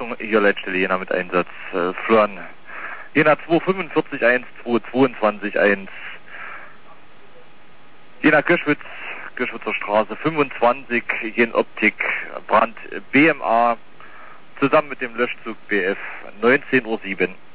Achtung, hier Leitstelle Jena mit Einsatz. Florian, Jena 245 1, 222 1. Jena Göschwitzer Straße 25, Jen Optik, Brand BMA, zusammen mit dem Löschzug BF, 19:07 Uhr.